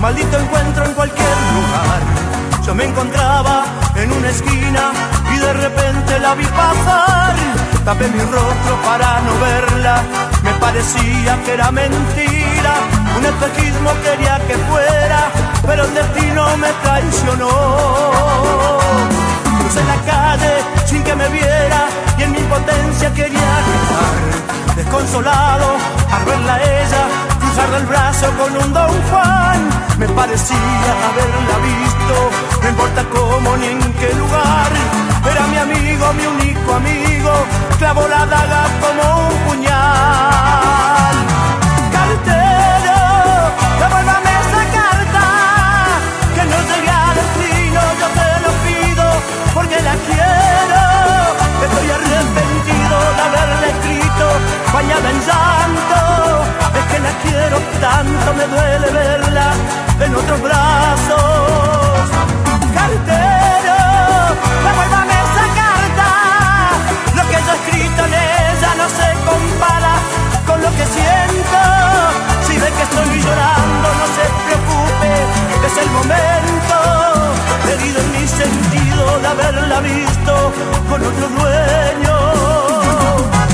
maldito encuentro en cualquier lugar. Yo me encontraba en una esquina y de repente la vi pasar. Tapé mi rostro para no verla, me parecía que era mentira. Un espejismo quería que fuera, pero el destino me traicionó. Crucé la calle sin que me viera y en mi impotencia quería gritar. Desconsolado al verla a ella cruzar del brazo con un Don Juan, me parecía haberla visto, no importa cómo ni en qué lugar. Era mi amigo, mi único amigo, clavó la daga como un puñal. Cartero, devuélvame esa carta, que no llegue al destino, yo te lo pido, porque la quiero. Estoy arrepentido de haberla escrito, bañada en llanto. Es que la quiero tanto, me duele verla en otros brazos. Cartero, devuélvame esa carta, lo que yo he escrito en ella no se compara con lo que siento. Si ve que estoy llorando, no se preocupe, es el momento. Herido en mi sentido de haberla visto con otro dueño.